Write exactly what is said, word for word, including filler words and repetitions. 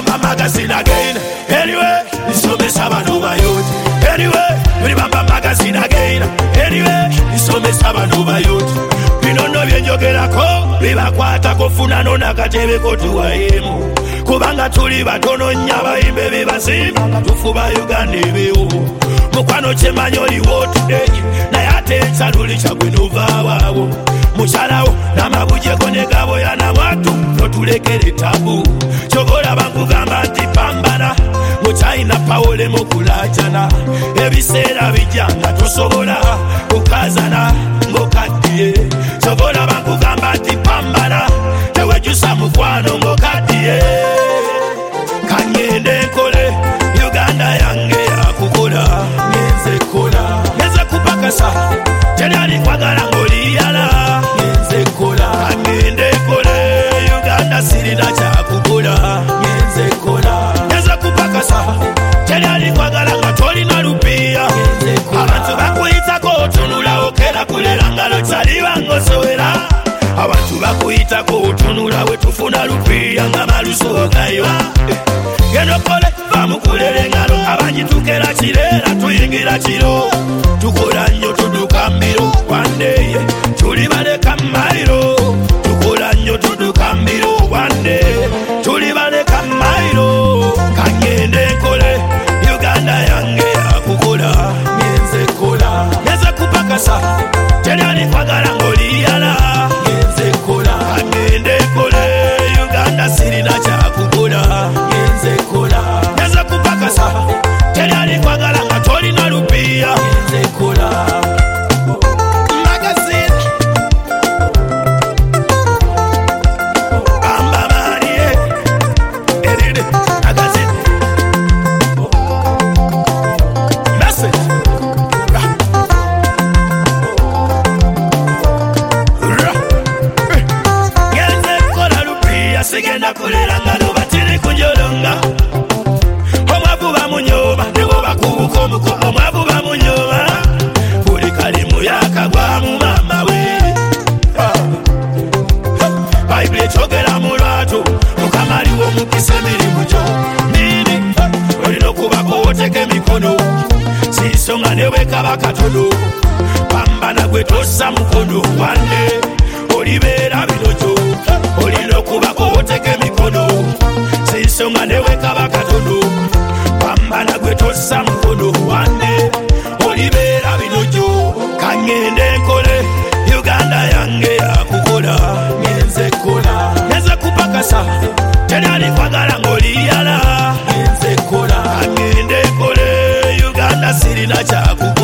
Bamba magazine again. Anyway, isomesa abantu bayoti. Anyway, muri Bamba magazine again. Anyway, isomesa abantu bayoti. Binono byenjogerako bibakwata kufuna nona katebe kotuwayemu. Kubanga tuli batono nnyo abayimbe bebazimba nga tufuba Uganda ebeewo. Mukwano kyemanyi oliwo today naye ate ensaluli kyagwe novaawo. Mukyalawo n'amabujjeko ne gaboya na mwattu totulekere tabu. Kyobola bankugamba nti pambana mukyayina pawole mukulajana. Ebiseera bijja nga tosobola kukazana ng'okaddiye. Kyobola bankugamba nti pambana tewejjusa mukwano ng'okaddiye. Kangende nkole Uganda yange yakukola ngenze kola ngenze kupakasa teryali kwagala ng'oliyala ngenze kola. Kangende nkole Uganda sirina kyakukola ngenze kola ngenze kupakasa teryali kwagala nga tolina lupiya ngenze kola. Abantu bakuyitako otunula okera kulera ngalo kyaliba ng'osowera. Abantu bakuyitako otunula we tufuna lupiya nga maluso gayo. Geno kole bamukulere ngalo abanyitukera kireera tuyingira kiro. Tukola nnyo tuduka mbiro one day tuli baleka mairo. Tukola nnyo tuduka mbiro one day tuli baleka mairo. Kangende nkole Uganda yange yakukola ngenze kola ngenze kupakasa teryali kwagala ng'oliyala ngenze kola. Kangende nkole Uganda sirina kyakukola ngenze kola ngenze kupakasa teryali kwagala nga tolina lupiya ngenze kola. Magazine Bamba Marie Eride Magazine Message ngenze kola lupiya sigenda kulera ngalo batiri kunjolonga. Omwavu bamunyooma nebo bakubuka omukono. Omwavu bamunyooma buli kalimu yakagwamu maama we. Bayibuli ekyogera mu lwatu Mukama aliwo omukisa emirimu gyo. Nini olina okubako woteka emikono si nsonga ne bwekaba katono. Pambana gwe tossa mukono wanne olibeera bino gyo. Olina okubako woteka emikono si nsonga ne bwekaba katono. Pambana gwe tossa mukono wanne olibeera bino gyo. Kangende nkole Uganda yange yakukola ngenze kola ngenze kupakasa teryali kwagala ng'oliyala ngenze kola. Kangende nkole Uganda sirina kyakukola